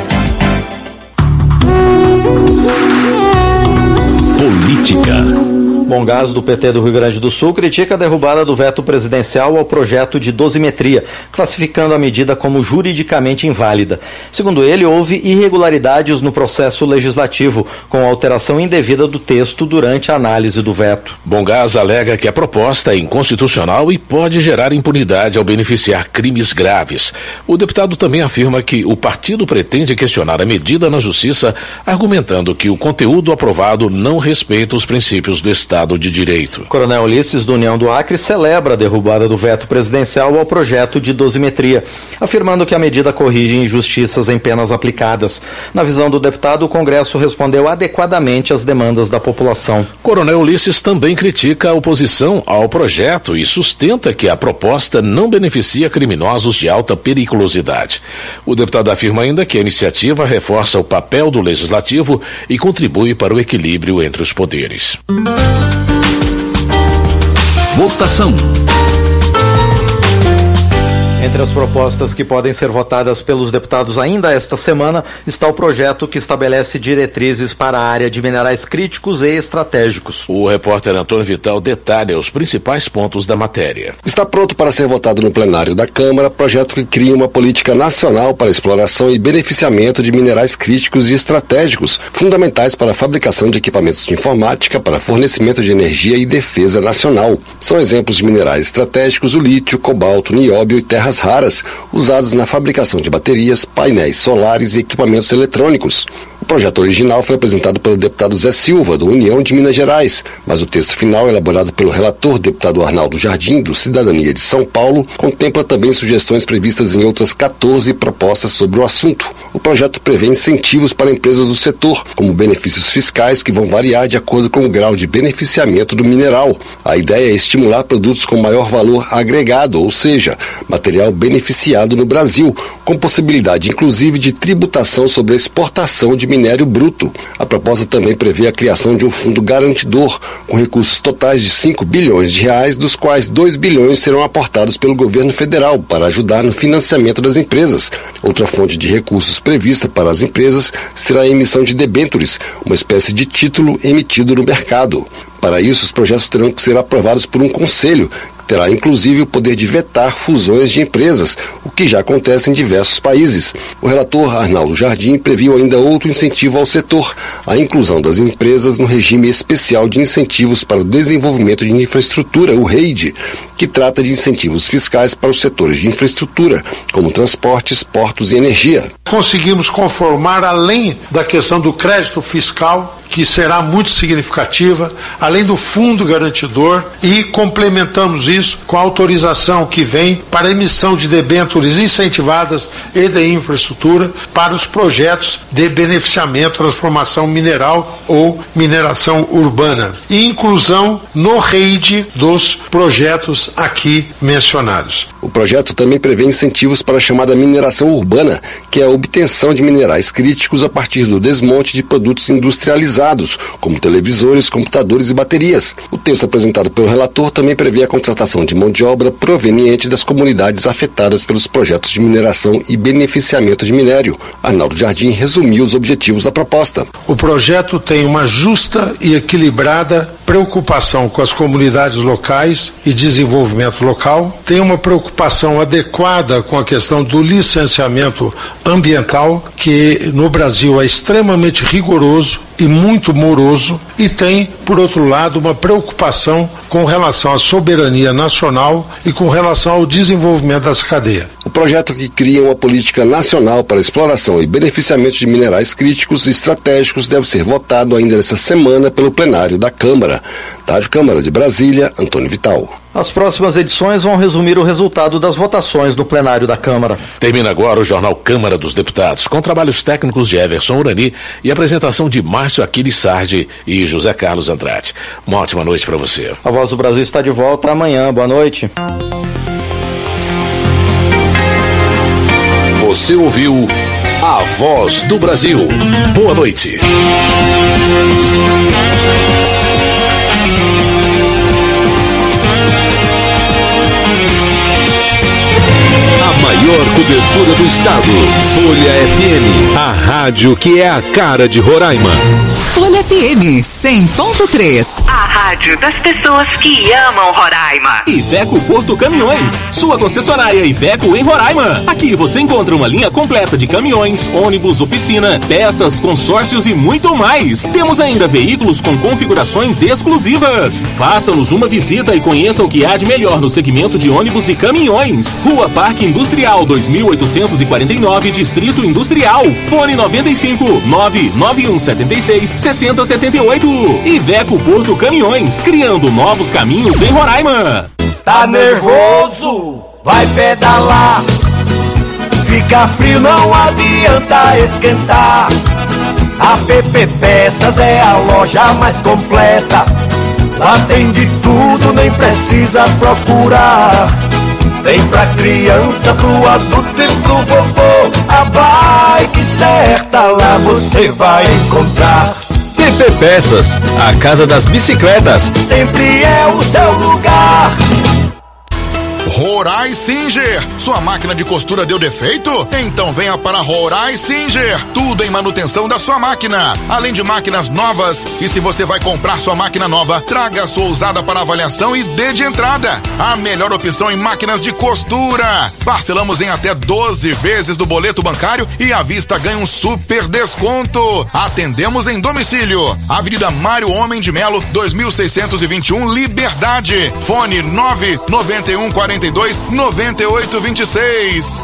Política. Bongás, do P T do Rio Grande do Sul, critica a derrubada do veto presidencial ao projeto de dosimetria, classificando a medida como juridicamente inválida. Segundo ele, houve irregularidades no processo legislativo, com alteração indevida do texto durante a análise do veto. Bongás alega que a proposta é inconstitucional e pode gerar impunidade ao beneficiar crimes graves. O deputado também afirma que o partido pretende questionar a medida na Justiça, argumentando que o conteúdo aprovado não respeita os princípios do Estado de Direito. Coronel Ulisses, do União do Acre, celebra a derrubada do veto presidencial ao projeto de dosimetria, afirmando que a medida corrige injustiças em penas aplicadas. Na visão do deputado, o Congresso respondeu adequadamente às demandas da população. Coronel Ulisses também critica a oposição ao projeto e sustenta que a proposta não beneficia criminosos de alta periculosidade. O deputado afirma ainda que a iniciativa reforça o papel do Legislativo e contribui para o equilíbrio entre os poderes. Votação. Entre as propostas que podem ser votadas pelos deputados ainda esta semana está o projeto que estabelece diretrizes para a área de minerais críticos e estratégicos. O repórter Antônio Vital detalha os principais pontos da matéria. Está pronto para ser votado no plenário da Câmara projeto que cria uma política nacional para a exploração e beneficiamento de minerais críticos e estratégicos, fundamentais para a fabricação de equipamentos de informática, para fornecimento de energia e defesa nacional. São exemplos de minerais estratégicos o lítio, cobalto, nióbio e terras raras, usados na fabricação de baterias, painéis solares e equipamentos eletrônicos. O projeto original foi apresentado pelo deputado Zé Silva, do União de Minas Gerais, mas o texto final, elaborado pelo relator deputado Arnaldo Jardim, do Cidadania de São Paulo, contempla também sugestões previstas em outras quatorze propostas sobre o assunto. O projeto prevê incentivos para empresas do setor, como benefícios fiscais que vão variar de acordo com o grau de beneficiamento do mineral. A ideia é estimular produtos com maior valor agregado, ou seja, material beneficiado no Brasil, com possibilidade inclusive de tributação sobre a exportação de minério bruto. A proposta também prevê a criação de um fundo garantidor, com recursos totais de cinco bilhões de reais, dos quais dois bilhões serão aportados pelo governo federal para ajudar no financiamento das empresas. Outra fonte de recursos prevista para as empresas será a emissão de debêntures, uma espécie de título emitido no mercado. Para isso, os projetos terão que ser aprovados por um conselho, terá inclusive o poder de vetar fusões de empresas, o que já acontece em diversos países. O relator Arnaldo Jardim previu ainda outro incentivo ao setor, a inclusão das empresas no regime especial de incentivos para o desenvolvimento de infraestrutura, o REID, que trata de incentivos fiscais para os setores de infraestrutura, como transportes, portos e energia. Conseguimos conformar, além da questão do crédito fiscal, que será muito significativa, além do fundo garantidor, e complementamos isso com a autorização que vem para a emissão de debêntures incentivadas e de infraestrutura para os projetos de beneficiamento, transformação mineral ou mineração urbana, e inclusão no REID dos projetos aqui mencionados. O projeto também prevê incentivos para a chamada mineração urbana, que é a obtenção de minerais críticos a partir do desmonte de produtos industrializados, como televisores, computadores e baterias. O texto apresentado pelo relator também prevê a contratação de mão de obra proveniente das comunidades afetadas pelos projetos de mineração e beneficiamento de minério. Arnaldo Jardim resumiu os objetivos da proposta. O projeto tem uma justa e equilibrada preocupação com as comunidades locais e desenvolvimento local, tem uma preocupação adequada com a questão do licenciamento ambiental, que no Brasil é extremamente rigoroso e muito moroso, e tem, por outro lado, uma preocupação com relação à soberania nacional e com relação ao desenvolvimento dessa cadeia. O projeto que cria uma política nacional para a exploração e beneficiamento de minerais críticos e estratégicos deve ser votado ainda nesta semana pelo plenário da Câmara. Da Rádio Câmara de Brasília, Antônio Vital. As próximas edições vão resumir o resultado das votações no plenário da Câmara. Termina agora o jornal Câmara dos Deputados, com trabalhos técnicos de Everson Urani e apresentação de Márcio Aquiles Sardi e José Carlos Andrade. Uma ótima noite para você. A Voz do Brasil está de volta amanhã. Boa noite. Você ouviu A Voz do Brasil. Boa noite. Maior cobertura do estado. Folha F M, a rádio que é a cara de Roraima. Folha F M cem ponto três. A rádio das pessoas que amam Roraima. Iveco Porto Caminhões, sua concessionária Iveco em Roraima. Aqui você encontra uma linha completa de caminhões, ônibus, oficina, peças, consórcios e muito mais. Temos ainda veículos com configurações exclusivas. Faça-nos uma visita e conheça o que há de melhor no segmento de ônibus e caminhões. Rua Parque Industrial dois mil oitocentos e quarenta e nove, Distrito Industrial. Fone noventa e cinco, nove nove um sete seis, seis zero sete oito. Iveco Porto Caminhões, criando novos caminhos em Roraima. Tá nervoso? Vai pedalar. Fica frio, não adianta esquentar. A P P Peças é a loja mais completa. Lá tem de tudo, nem precisa procurar. Tem pra criança, pro adulto e pro vovô. A bike certa lá você vai encontrar. P P Peças, a casa das bicicletas. Sempre é o seu lugar. Rorai Singer, sua máquina de costura deu defeito? Então venha para Rorai Singer, tudo em manutenção da sua máquina, além de máquinas novas. E se você vai comprar sua máquina nova, traga a sua usada para avaliação e dê de entrada. A melhor opção em máquinas de costura. Parcelamos em até doze vezes do boleto bancário e à vista ganha um super desconto. Atendemos em domicílio. Avenida Mário Homem de Melo, dois mil seiscentos e vinte e um, Liberdade. Fone nove nove um quarenta e dois, noventa e oito, vinte e seis.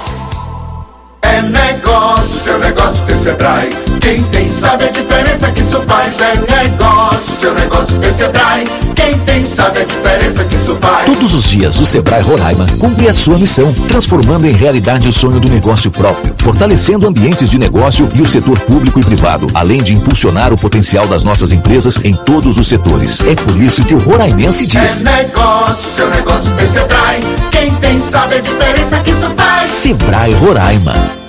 É negócio, seu negócio tem Sebrae. Quem tem sabe a diferença que isso faz. É negócio, seu negócio tem Sebrae. Quem tem sabe a diferença que isso faz. Todos os dias o Sebrae Roraima cumpre a sua missão, transformando em realidade o sonho do negócio próprio, fortalecendo ambientes de negócio e o setor público e privado, além de impulsionar o potencial das nossas empresas em todos os setores. É por isso que o roraimense diz: é negócio, seu negócio tem Sebrae. Quem tem sabe a diferença que isso faz. Sebrae Roraima.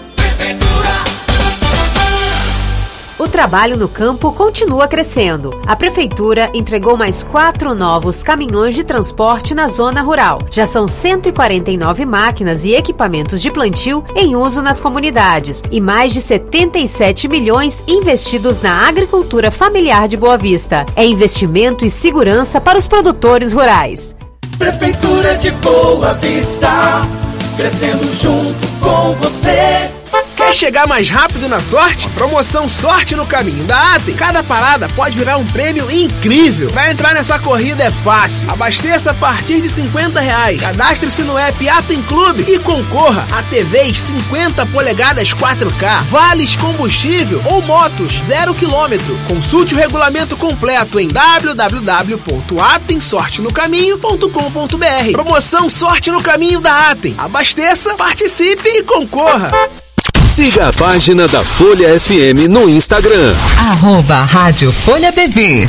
O trabalho no campo continua crescendo. A Prefeitura entregou mais quatro novos caminhões de transporte na zona rural. Já são cento e quarenta e nove máquinas e equipamentos de plantio em uso nas comunidades e mais de setenta e sete milhões investidos na agricultura familiar de Boa Vista. É investimento e segurança para os produtores rurais. Prefeitura de Boa Vista, crescendo junto com você. Quer chegar mais rápido na sorte? Promoção Sorte no Caminho da Atem. Cada parada pode virar um prêmio incrível. Vai entrar nessa corrida é fácil. Abasteça a partir de cinquenta reais. Cadastre-se no app Atem Clube e concorra a T Vs cinquenta polegadas quatro K, vales combustível ou motos zero quilômetro. Consulte o regulamento completo em w w w ponto atem sorte no caminho ponto com ponto b r. Promoção Sorte no Caminho da Atem. Abasteça, participe e concorra. Siga a página da Folha F M no Instagram. Arroba Rádio Folha B V.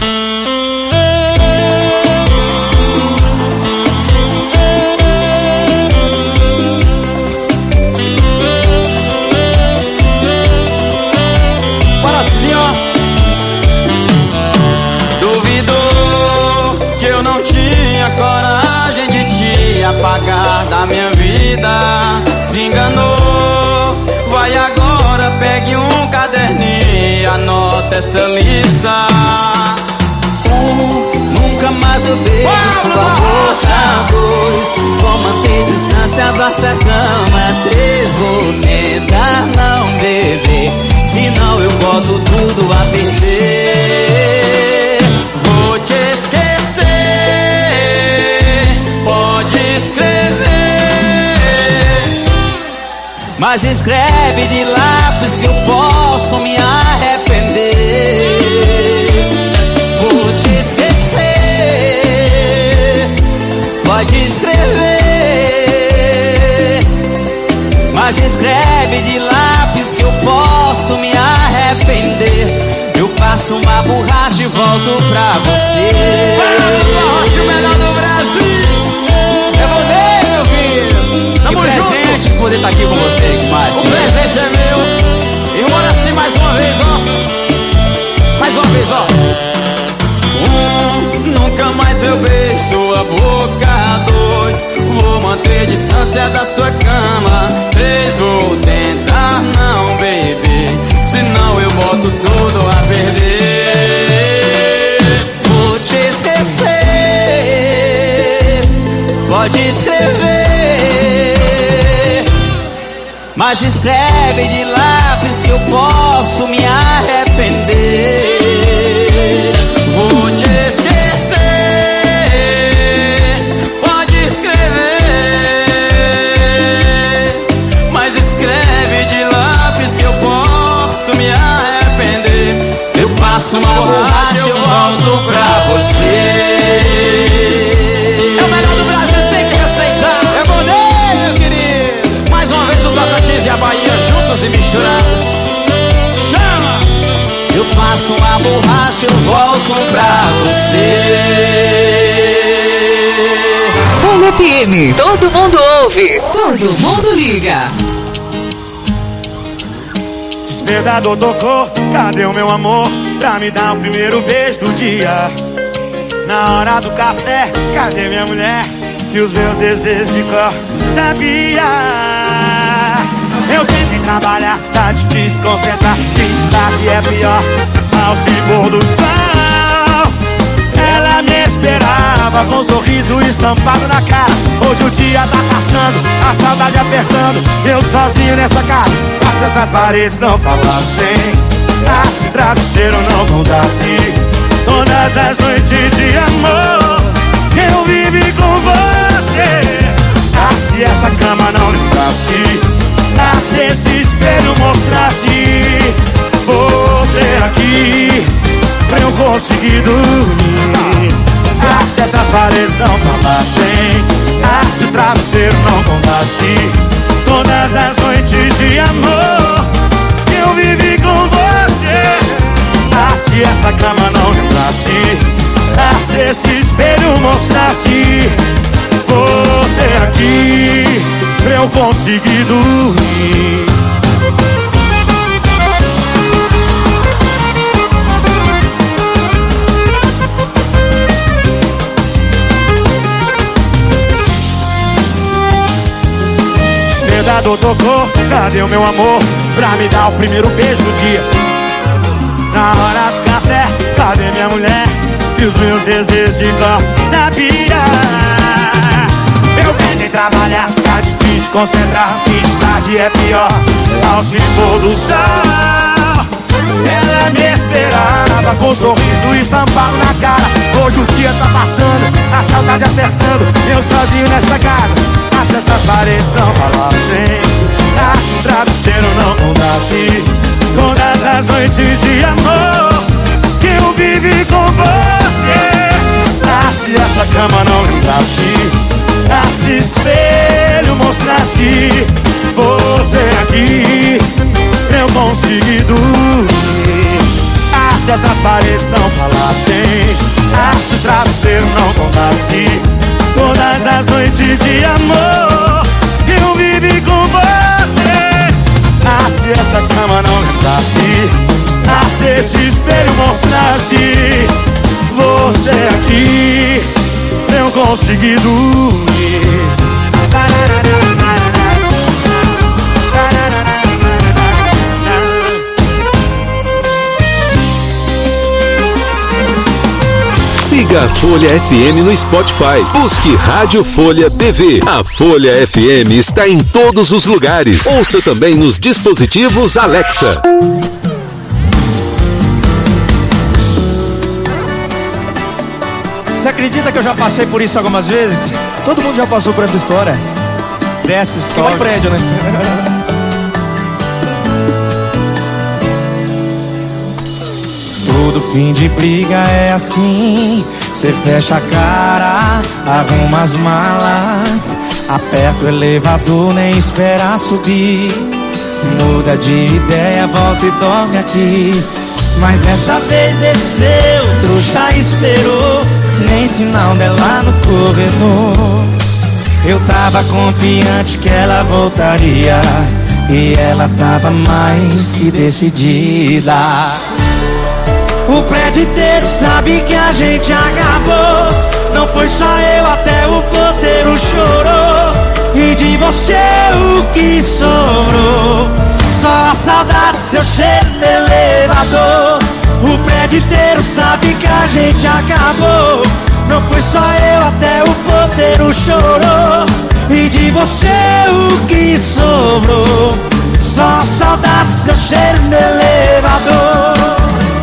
Para assim, ó. Duvidou que eu não tinha coragem de te apagar da minha vida. Se enganou. Vai agora, pegue um caderninho e anota essa lista. Um, nunca mais eu beijo sua boca. Dois, vou manter distância da nossa cama. Três, vou tentar não beber, senão eu boto tudo a perder. Vou te esquecer, pode escrever, mas escreve de lápis que eu posso me arrepender. Vou te esquecer, borracha e volto pra você. Rocha, o melhor do Brasil. Eu voltei, meu filho. Tamo que junto. presente poder estar aqui com você, que mais? O filho? presente é meu. E bora assim mais uma vez, ó. Mais uma vez, ó. Um, nunca mais eu beijo sua boca. Dois, vou manter distância da sua cama. Três, vou tentar não beber, senão eu boto tudo a perder. Vou te esquecer, pode escrever, mas escreve de lápis que eu posso me arrepender. Vou te esquecer, pode escrever, mas escreve de lápis que eu posso me arrepender. Se eu passo uma borracha eu volto pra você. É o melhor do Brasil, tem que respeitar. É bom, né, meu querido? Mais uma vez o Tocantins e a Bahia juntos e misturados. Chama! Eu passo uma borracha, eu volto pra você. Folha F M, todo mundo ouve, todo mundo liga. Despertador tocou, cadê o meu amor? Pra me dar o primeiro beijo do dia. Na hora do café, cadê minha mulher? Que os meus desejos de cor sabia. Eu tentei trabalhar, tá difícil concentrar. Fiz tarde é pior, ao se pôr do sol. Ela me esperava com um sorriso estampado na cara. Hoje o dia tá passando, a saudade apertando. Eu sozinho nessa casa, se essas paredes não falassem, esse travesseiro não contasse todas as noites de amor que eu vivi com você. Ah, se essa cama não lembrasse, ah, se esse espelho mostrasse você aqui pra eu conseguir dormir. Ah, se essas paredes não falassem, ah, se o travesseiro não contasse todas as noites de amor que eu vivi com você. Ah, se essa cama não lembrasse, ah, se esse espelho mostrasse você aqui pra eu conseguir dormir. Despertador tocou, cadê o meu amor? Pra me dar o primeiro beijo do dia. Na hora do café, cadê minha mulher? E os meus desejos de cor sabia. Eu tentei trabalhar, tá difícil concentrar. Fiz tarde é pior, ao se pôr do sol. Ela me esperava com um sorriso estampado na cara. Hoje o dia tá passando, a saudade apertando. Eu sozinho nessa casa, ah, se essas paredes não falassem, ah, se o travesseiro não contasse todas as noites de amor que eu vivi com você. Ah, se essa cama não lembrasse, ah, se espelho mostrasse você aqui pra eu conseguir dormir. Ah, se essas paredes não falassem, ah, se o travesseiro não contasse todas as noites de amor que eu vivi com você. Ah, se essa cama não lembrasse, ah, se esse espelho mostrasse você aqui pra eu conseguir dormir. Siga a Folha F M no Spotify. Busque Rádio Folha T V. A Folha F M está em todos os lugares. Ouça também nos dispositivos Alexa. Você acredita que eu já passei por isso algumas vezes? Todo mundo já passou por essa história. Dessa história. Que prédio, né? Todo fim de briga é assim. Cê fecha a cara, arruma as malas, aperta o elevador, nem espera subir. Muda de ideia, volta e dorme aqui. Mas dessa vez desceu, trouxa esperou, nem sinal dela no corredor. Eu tava confiante que ela voltaria, e ela tava mais que decidida. O prédio inteiro sabe que a gente acabou. Não foi só eu, até o porteiro chorou. E de você o que sobrou? Só a saudade, seu cheiro no elevador. O prédio inteiro sabe que a gente acabou. Não foi só eu, até o porteiro chorou. E de você o que sobrou? Só a saudade, seu cheiro no elevador.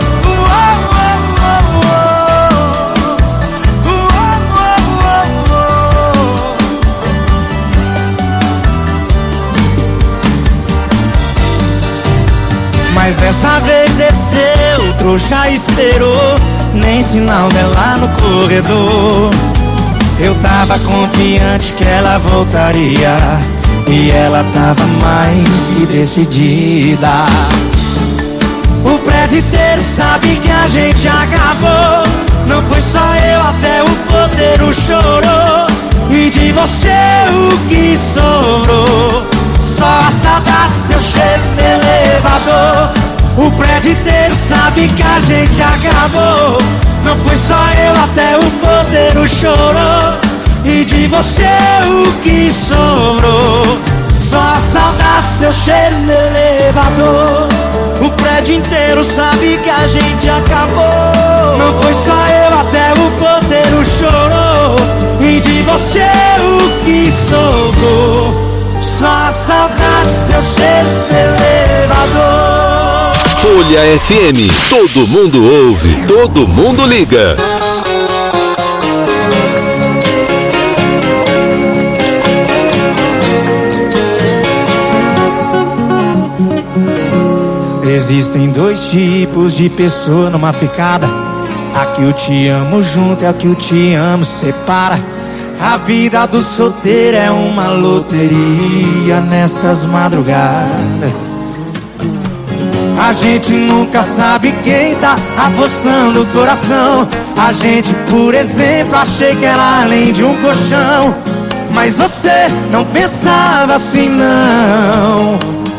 Mas dessa vez desceu, trouxa esperou, nem sinal dela no corredor. Eu tava confiante que ela voltaria, e ela tava mais que decidida. O prédio inteiro sabe que a gente acabou. Não foi só eu, até o porteiro chorou. E de você o que sobrou? Só a saudade, seu cheiro no elevador. O prédio inteiro sabe que a gente acabou. Não foi só eu, até o porteiro chorou. E de você o que sobrou? Só a saudade, seu cheiro no elevador. O prédio inteiro sabe que a gente acabou. Não foi só eu, até o porteiro chorou. E de você o que sobrou? Só a saudade, seu cheiro no elevador. Folha F M, todo mundo ouve, todo mundo liga. Existem dois tipos de pessoa numa ficada. A que eu te amo junto e a que eu te amo separa. A vida do solteiro é uma loteria nessas madrugadas. A gente nunca sabe quem tá apostando o coração. A gente, por exemplo, achei que era além de um colchão. Mas você não pensava assim, não.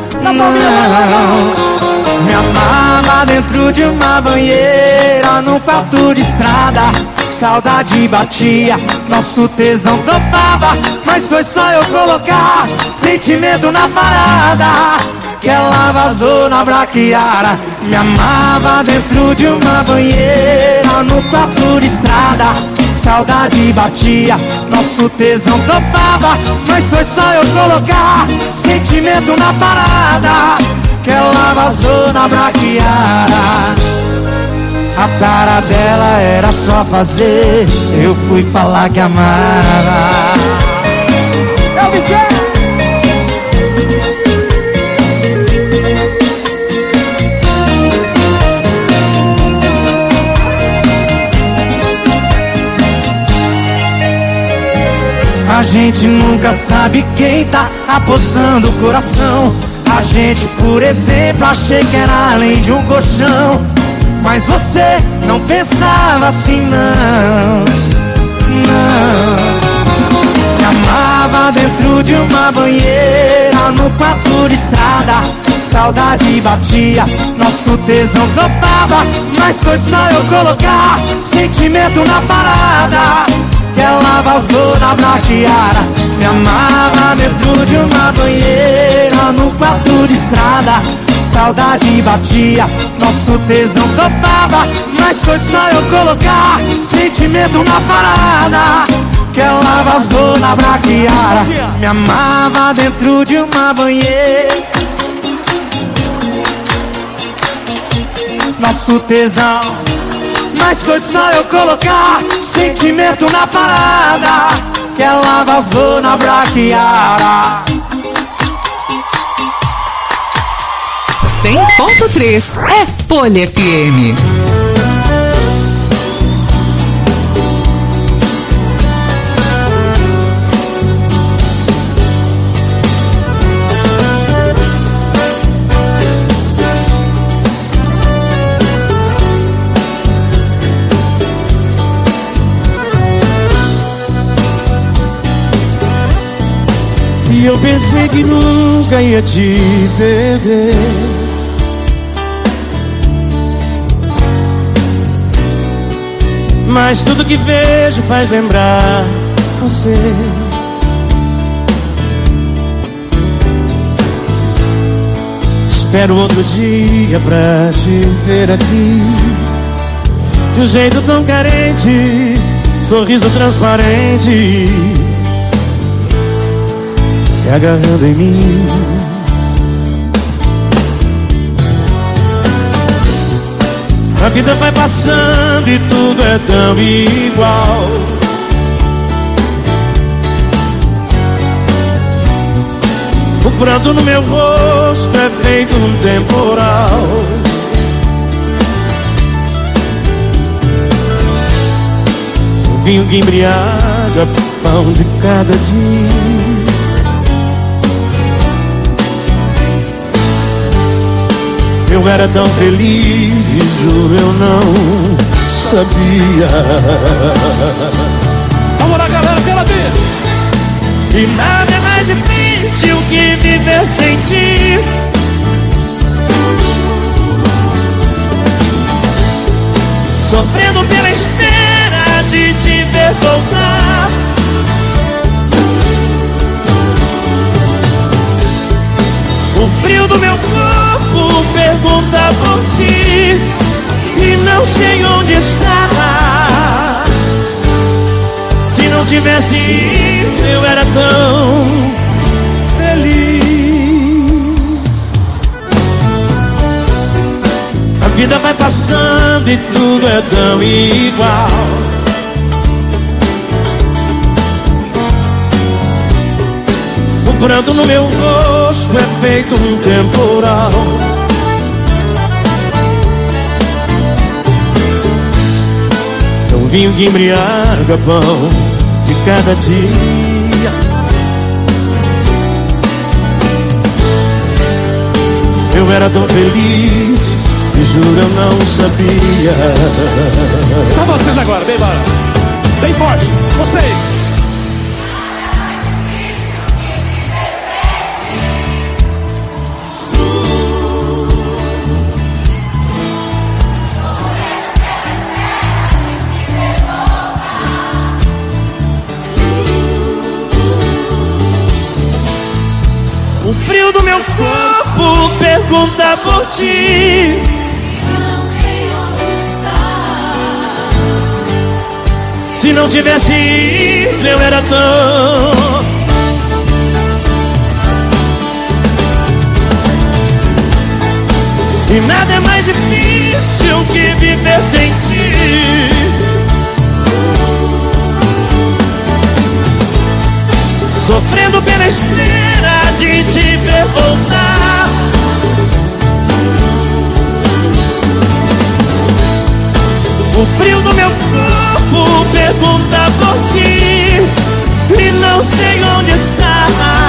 Não. Me amava dentro de uma banheira, num quarto de estrada. Saudade batia, nosso tesão topava. Mas foi só eu colocar sentimento na parada que ela vazou na braquiara. Me amava dentro de uma banheira, no quarto de estrada. Saudade batia, nosso tesão topava. Mas foi só eu colocar sentimento na parada que ela vazou na braquiara. A tara dela era só fazer, eu fui falar que amava. Eu me sei. A gente nunca sabe quem tá apostando o coração. A gente, por exemplo, achei que era além de um colchão. Mas você não pensava assim, não. Não. Me amava dentro de uma banheira, no quarto de estrada. Saudade batia, nosso tesão topava. Mas foi só eu colocar sentimento na parada que ela vazou na braquiara. Me amava dentro de uma banheira, no quarto de estrada. Saudade batia, nosso tesão topava. Mas foi só eu colocar sentimento na parada que ela vazou na braquiara. Me amava dentro de uma banheira, nosso tesão. Mas foi só eu colocar sentimento na parada que ela vazou na braquiara. cem ponto três é Folha F M. E eu pensei que nunca ia te perder. Mas tudo que vejo faz lembrar você. Espero outro dia pra te ver aqui, de um jeito tão carente, sorriso transparente, se agarrando em mim. A vida vai passando e tudo é tão igual. O pranto no meu rosto é feito um temporal. O vinho que embriaga, pão de cada dia. Eu era tão feliz e juro eu não sabia. Vamos lá, galera, quero ver. E nada é mais difícil que viver sem ti. Sofrendo pela espera de te ver voltar. O frio do meu corpo pergunta por ti e não sei onde está. Se não tivesse ido, eu era tão feliz. A vida vai passando e tudo é tão igual. O pranto no meu rosto é feito um temporal. É um vinho que embriaga, pão de cada dia. Eu era tão feliz e juro eu não sabia. Só vocês agora, bem bora. Bem forte, vocês. O frio do meu corpo pergunta por ti. Não sei onde está. Se não tivesse ido, eu era tão. E nada é mais difícil que viver sem ti. Sofrendo pela espera de te ver voltar. O frio do meu corpo pergunta por ti e não sei onde está.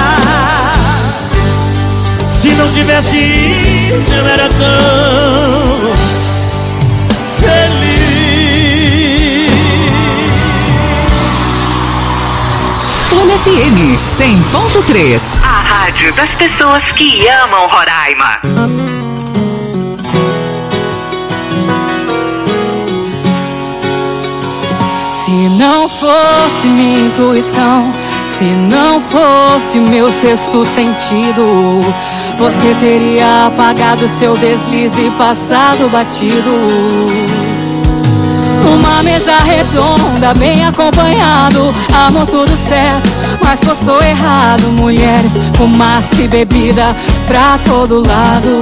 Se não tivesse ido, eu era tão feliz. Folha F M cem ponto três. A rádio das pessoas que amam Roraima. Se não fosse minha intuição, se não fosse meu sexto sentido, você teria apagado seu deslize e passado batido. Uma mesa redonda, bem acompanhado, amor tudo certo, mas postou errado. Mulheres, fumaça e bebida pra todo lado.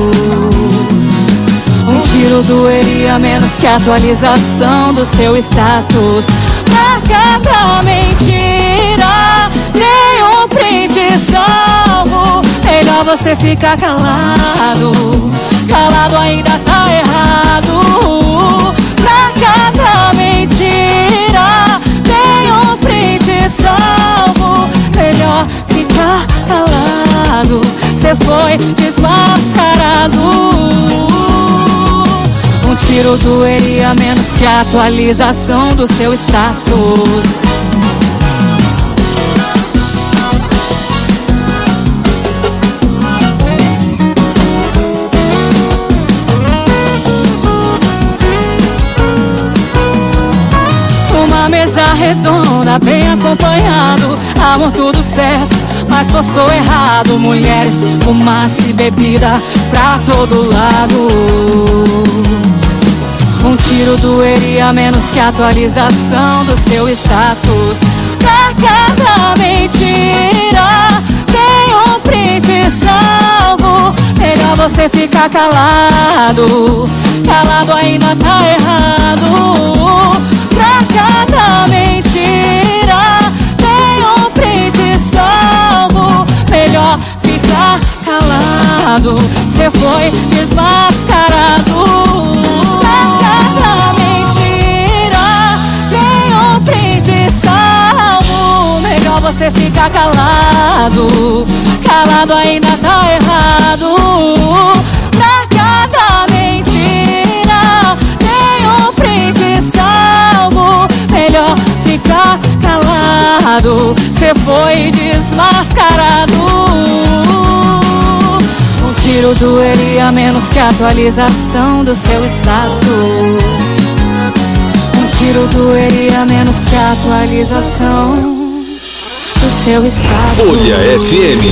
Um tiro doeria menos que a atualização do seu status. Pra cada mentira, nenhum print salvo. Melhor você ficar calado, calado ainda tá errado. Pra cada mentira, nenhum print salvo. Melhor ficar calado, cê foi desmascarado. Um tiro doeria menos que a atualização do seu status. mesa redonda, bem acompanhado. Amor, tudo certo, mas postou errado. Mulheres, fumaça e bebida pra todo lado. Um tiro doeria menos que a atualização do seu status. Pra cada mentira tem um print salvo. Melhor você ficar calado. Calado ainda tá errado. Pra cada mentira tem um print salvo. Melhor ficar calado. Cê foi desmascarado. Pra cada mentira tem um print salvo. Melhor você ficar calado. Calado ainda tá errado. Pra cada mentira tem um print salvo. Melhor ficar calado. Cê foi desmascarado. Um tiro doeria menos que a atualização do seu status. Um tiro doeria menos que a atualização do seu status. Folha F M.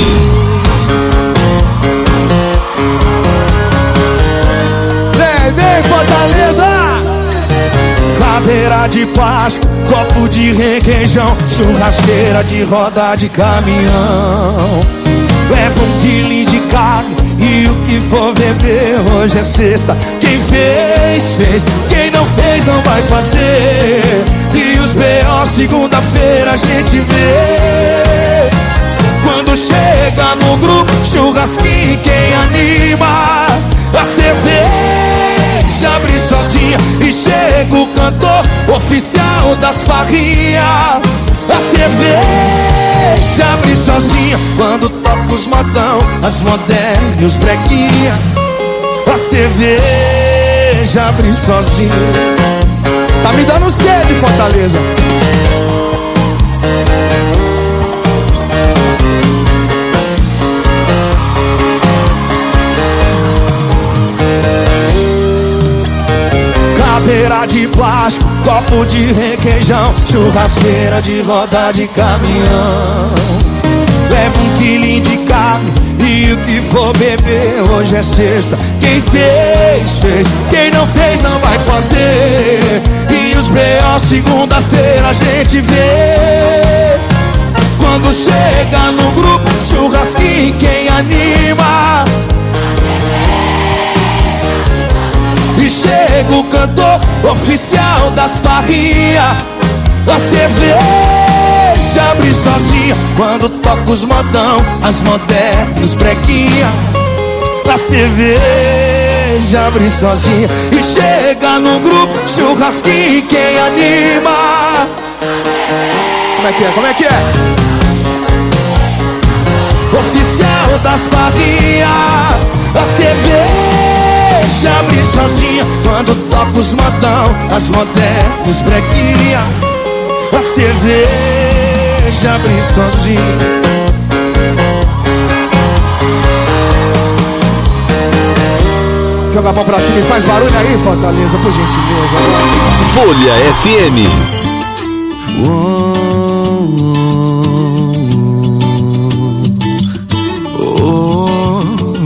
Vem, vem, Fortaleza! Cadeira de plástico, copo de requeijão, churrasqueira de roda de caminhão. Leva um quilo de carne e o que for beber. Hoje é sexta, quem fez, fez. Quem não fez, não vai fazer. E os B O segunda-feira a gente vê. Quando chega no grupo, churrasquinho, quem anima? A cerveja abre sozinha e chega o cantor oficial das farrinhas. A cerveja abre sozinha quando toca os modão, as modernas e os breguinha. A cerveja abre sozinha. Tá me dando sede, Fortaleza. Cadeira de plástico, copo de requeijão, churrasqueira de roda de caminhão. Leva um quilinho de carne e o que for beber. Hoje é sexta, quem fez, fez. Quem não fez, não vai fazer. E os B O segunda-feira a gente vê. Quando chega no grupo, churrasquinho, quem anima? E chega o cantor oficial das farrinhas. A cerveja abre sozinha quando toca os modão, as modernas, os breguinha. A cerveja abre sozinha e chega no grupo, churrasquinho, quem anima? Como é que é? Como é que é? Oficial das farrinhas. A cerveja abre sozinha quando toca os modão, as modernas, os breguinha. A cerveja abre sozinha. Joga a mão pra cima e faz barulho aí, Fortaleza, por gentileza. Folha F M. Oh, oh, oh,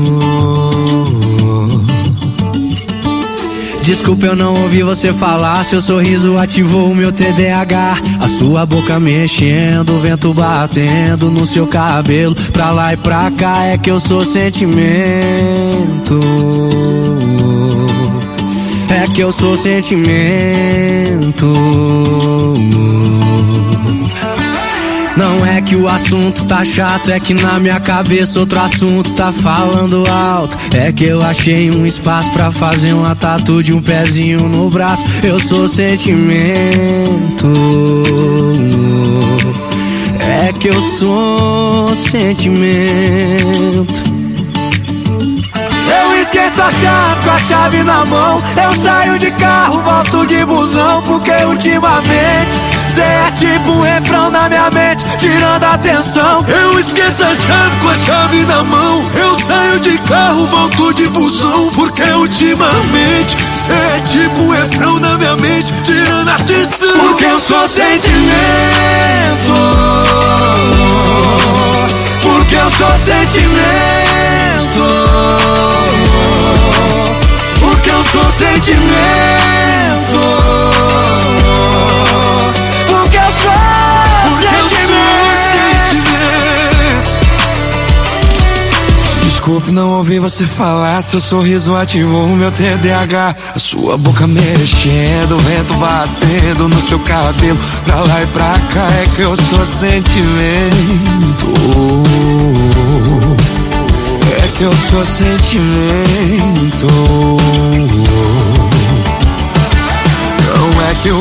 oh. Desculpa, eu não ouvi você falar. Seu sorriso ativou o meu T D A H. A sua boca mexendo, o vento batendo no seu cabelo. Pra lá e pra cá é que eu sou sentimento. É que eu sou sentimento. Não é que o assunto tá chato, é que na minha cabeça outro assunto tá falando alto. É que eu achei um espaço pra fazer uma tatu de um pezinho no braço. Eu sou sentimento. É que eu sou sentimento. Eu esqueço a chave com a chave na mão. Eu saio de carro, volto de busão, porque ultimamente cê é tipo um refrão na minha mente, tirando a atenção. Eu esqueço a chave com a chave na mão. Eu saio de carro, volto de busão, porque ultimamente cê É tipo o refrão da minha mente, tirando a atenção. Porque eu sou sentimento. Porque eu sou sentimento. Porque eu sou sentimento. Porque eu sou Porque sentimento. Eu sou sentimento. Desculpe não ouvir você falar, seu sorriso ativou o meu T D A H. A sua boca mexendo, o vento batendo no seu cabelo, pra lá e pra cá. É que eu sou sentimento. É que eu sou sentimento.